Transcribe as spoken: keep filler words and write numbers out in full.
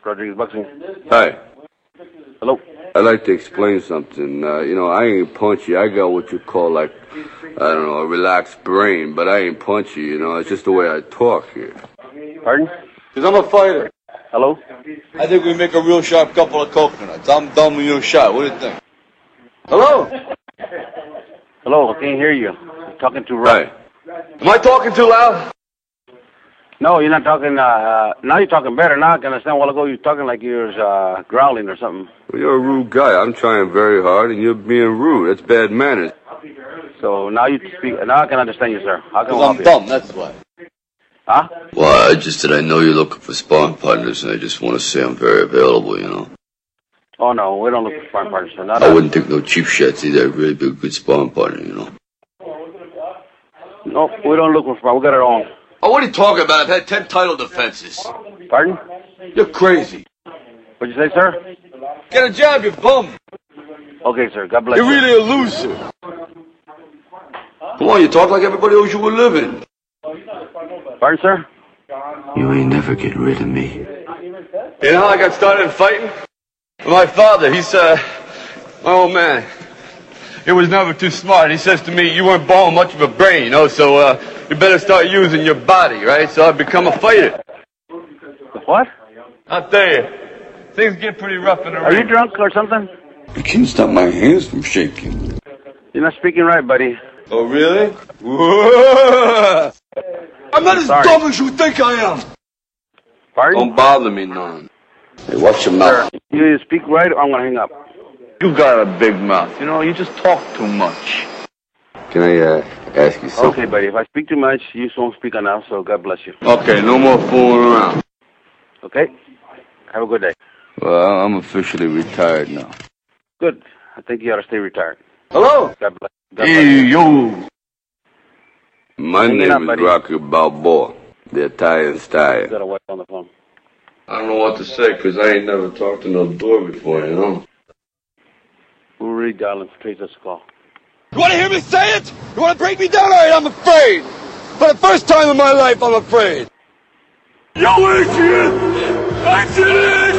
Rodriguez Boxing. Hi. Hello. I'd like to explain something. Uh, you know, I ain't punchy. I got what you call, like, I don't know, a relaxed brain, but I ain't punchy, you know. It's just the way I talk here. Pardon? Because I'm a fighter. Hello? I think we make a real sharp couple of coconuts. I'm done with your shot. What do you think? Hello? Hello, I can't hear you. You're talking too loud. Right. Am I talking too loud? No, you're not talking, uh, uh, now you're talking better. Now I can understand. A while ago you were talking like you was, uh, growling or something. Well, you're a rude guy. I'm trying very hard, and you're being rude. That's bad manners. So now you speak, now I can understand you, sir. How can I Because help I'm you? dumb, that's why. Huh? Well, I just said I know you're looking for sparring partners, and I just want to say I'm very available, you know. Oh, no, we don't look for sparring partners, sir. Not I us. wouldn't take no cheap shots either. I'd really be a good sparring partner, you know. No, we don't look for sparring. We got our own. Oh, what are you talking about? I've had ten title defenses. Pardon? You're crazy. What'd you say, sir? Get a job, you bum. Okay, sir. God bless You're you. really a loser. Come on, you talk like everybody owes you a living. Pardon, sir? You ain't never getting rid of me. You know how I got started fighting? My father, he's, uh, my old man. He was never too smart. He says to me, you weren't born with much of a brain, you know, so, uh, you better start using your body, right? So I've become a fighter. What? I'll tell you, things get pretty rough in the Are ring. you drunk or something? I can't stop my hands from shaking. You're not speaking right, buddy. Oh, really? I'm not as Sorry. dumb as you think I am. Pardon? Don't bother me none. Hey, watch your mouth. You either speak right or I'm going to hang up. You got a big mouth. You know, you just talk too much. Can I, uh, ask you something? Okay, buddy. If I speak too much, you won't speak enough, so God bless you. Okay, no more fooling around. Okay? Have a good day. Well, I'm officially retired now. Good. I think you ought to stay retired. Hello? God bless. God bless Hey, you. yo. My Hang it name up, is buddy. Rocky Balboa, the Italian You style. got a wife on the phone. I don't know what to say, because I ain't never talked to no door before, you know? We'll read, darling. Trace us a call. You want to hear me say it? You want to break me down? All right, I'm afraid. For the first time in my life, I'm afraid. Yo, Adrian! Adrian!